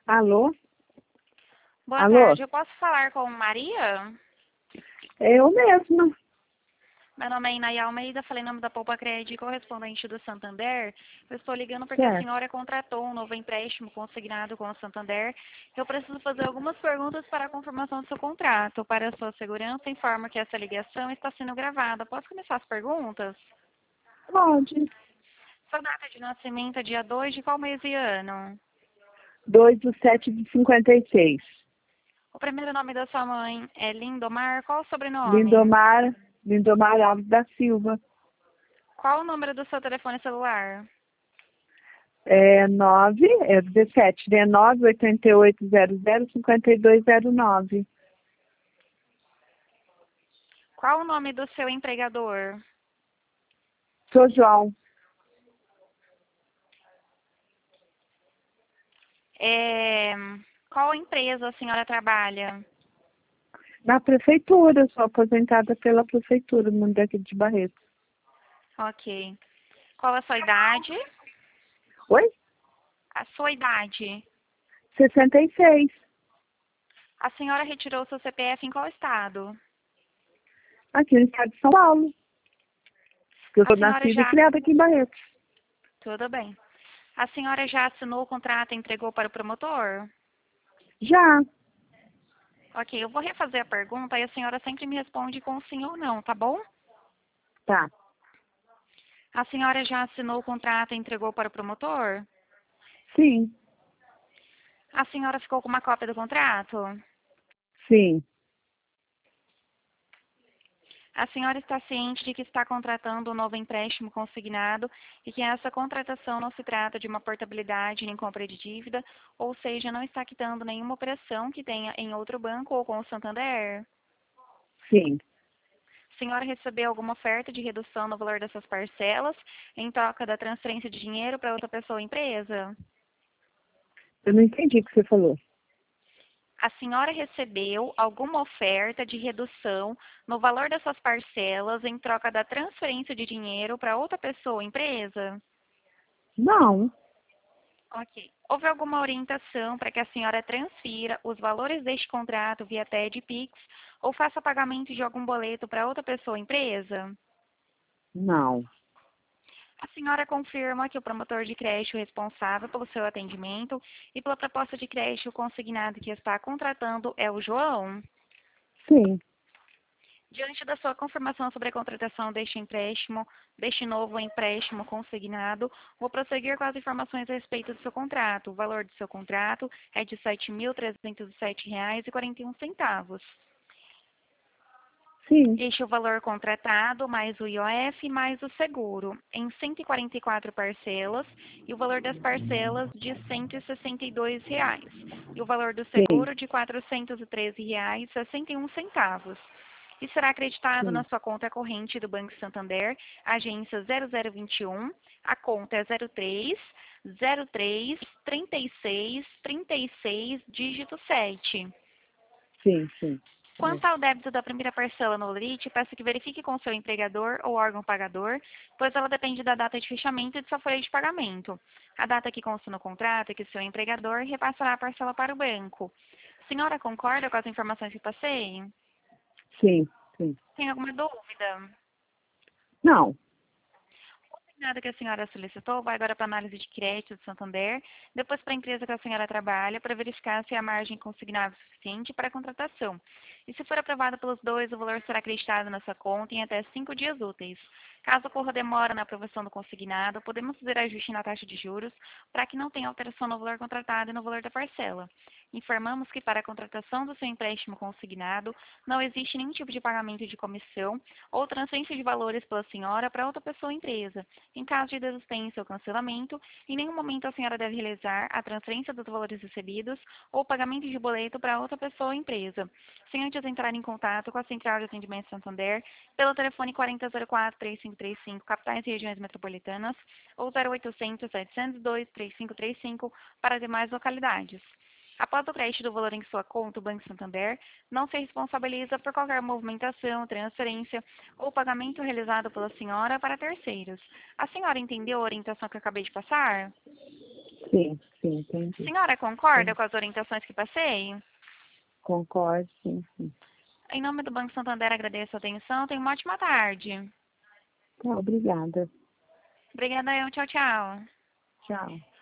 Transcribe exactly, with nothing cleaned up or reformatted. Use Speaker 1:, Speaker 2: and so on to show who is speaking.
Speaker 1: Alô?
Speaker 2: Boa
Speaker 1: Alô?
Speaker 2: tarde, eu posso falar com Maria?
Speaker 1: É eu mesma.
Speaker 2: Meu nome é Inaia Almeida, falei em nome da Poupa Crédito, correspondente do Santander. Eu estou ligando porque a
Speaker 1: Certo.
Speaker 2: senhora contratou um novo empréstimo consignado com o Santander. Eu preciso fazer algumas perguntas para a confirmação do seu contrato. Para a sua segurança, informo que essa ligação está sendo gravada. Posso começar as perguntas?
Speaker 1: Pode.
Speaker 2: Sua data de nascimento é dia dois de qual mês e ano?
Speaker 1: dois do sete de cinquenta e seis.
Speaker 2: O primeiro nome da sua mãe é Lindomar. Qual o sobrenome?
Speaker 1: Lindomar, Lindomar Alves da Silva.
Speaker 2: Qual o número do seu telefone celular?
Speaker 1: É nove, é dezessete, né? nove oito oito zero zero cinco dois zero nove.
Speaker 2: Qual o nome do seu empregador?
Speaker 1: Sou João.
Speaker 2: É, qual empresa a senhora trabalha?
Speaker 1: Na prefeitura, sou aposentada pela prefeitura, no mundo daqui de Barreto.
Speaker 2: Ok. Qual a sua idade?
Speaker 1: Oi?
Speaker 2: A sua idade.
Speaker 1: sessenta e seis.
Speaker 2: A senhora retirou seu C P F em qual estado?
Speaker 1: Aqui no estado de São Paulo. Eu
Speaker 2: A
Speaker 1: sou
Speaker 2: senhora
Speaker 1: nascida e
Speaker 2: já...
Speaker 1: criada aqui em Barreto.
Speaker 2: Tudo bem. A senhora já assinou o contrato e entregou para o promotor?
Speaker 1: Já.
Speaker 2: Ok, eu vou refazer a pergunta e a senhora sempre me responde com sim ou não, tá bom?
Speaker 1: Tá.
Speaker 2: A senhora já assinou o contrato e entregou para o promotor?
Speaker 1: Sim.
Speaker 2: A senhora ficou com uma cópia do contrato?
Speaker 1: Sim.
Speaker 2: A senhora está ciente de que está contratando um novo empréstimo consignado e que essa contratação não se trata de uma portabilidade nem compra de dívida, ou seja, não está quitando nenhuma operação que tenha em outro banco ou com o Santander?
Speaker 1: Sim.
Speaker 2: A senhora recebeu alguma oferta de redução no valor dessas parcelas em troca da transferência de dinheiro para outra pessoa ou empresa?
Speaker 1: Eu não entendi o que você falou.
Speaker 2: A senhora recebeu alguma oferta de redução no valor dessas parcelas em troca da transferência de dinheiro para outra pessoa ou empresa?
Speaker 1: Não.
Speaker 2: Ok. Houve alguma orientação para que a senhora transfira os valores deste contrato via T E D Pix ou faça pagamento de algum boleto para outra pessoa ou empresa?
Speaker 1: Não.
Speaker 2: A senhora confirma que o promotor de crédito responsável pelo seu atendimento e pela proposta de crédito consignado que está contratando é o João?
Speaker 1: Sim.
Speaker 2: Diante da sua confirmação sobre a contratação deste empréstimo, deste novo empréstimo consignado, vou prosseguir com as informações a respeito do seu contrato. O valor do seu contrato é de sete mil trezentos e sete reais e quarenta e um centavos.
Speaker 1: Sim.
Speaker 2: Este é o valor contratado, mais o I O F, mais o seguro, em cento e quarenta e quatro parcelas, e o valor das parcelas de cento e sessenta e dois reais. E o valor do
Speaker 1: Sim.
Speaker 2: seguro de quatrocentos e treze reais e sessenta e um centavos. E será acreditado na
Speaker 1: Sim.
Speaker 2: sua conta corrente do Banco Santander, agência zero zero vinte e um, a conta é zero três, zero três, trinta e seis, trinta e seis, dígito sete.
Speaker 1: Sim. Sim. É.
Speaker 2: Quanto ao débito da primeira parcela no Lerite, peço que verifique com seu empregador ou órgão pagador, pois ela depende da data de fechamento e de sua folha de pagamento. A data que consta no contrato é que seu empregador repassará a parcela para o banco. A senhora concorda com as informações que passei?
Speaker 1: Sim. Sim.
Speaker 2: Tem alguma dúvida?
Speaker 1: Não.
Speaker 2: Nada que a senhora solicitou vai agora para a análise de crédito do Santander, depois para a empresa que a senhora trabalha, para verificar se a margem consignável é suficiente para a contratação. E se for aprovado pelos dois, o valor será acreditado na sua conta em até cinco dias úteis. Caso ocorra demora na aprovação do consignado, podemos fazer ajuste na taxa de juros para que não tenha alteração no valor contratado e no valor da parcela. Informamos que para a contratação do seu empréstimo consignado, não existe nenhum tipo de pagamento de comissão ou transferência de valores pela senhora para outra pessoa ou empresa. Em caso de desistência ou cancelamento, em nenhum momento a senhora deve realizar a transferência dos valores recebidos ou pagamento de boleto para outra pessoa ou empresa, sem antes entrar em contato com a Central de Atendimento Santander pelo telefone quatro zero zero quatro, três cinco três cinco, capitais e regiões metropolitanas, ou zero oitocentos, setecentos e dois, três cinco três cinco para demais localidades. Após o crédito do valor em sua conta, o Banco Santander não se responsabiliza por qualquer movimentação, transferência ou pagamento realizado pela senhora para terceiros. A senhora entendeu a orientação que eu acabei de passar?
Speaker 1: Sim, sim, entendi.
Speaker 2: Senhora concorda
Speaker 1: Sim.
Speaker 2: com as orientações que passei?
Speaker 1: Concordo, sim, sim.
Speaker 2: Em nome do Banco Santander, agradeço a atenção. Tenha uma ótima tarde.
Speaker 1: Tá, obrigada.
Speaker 2: Obrigada, eu. Tchau, tchau.
Speaker 1: Tchau.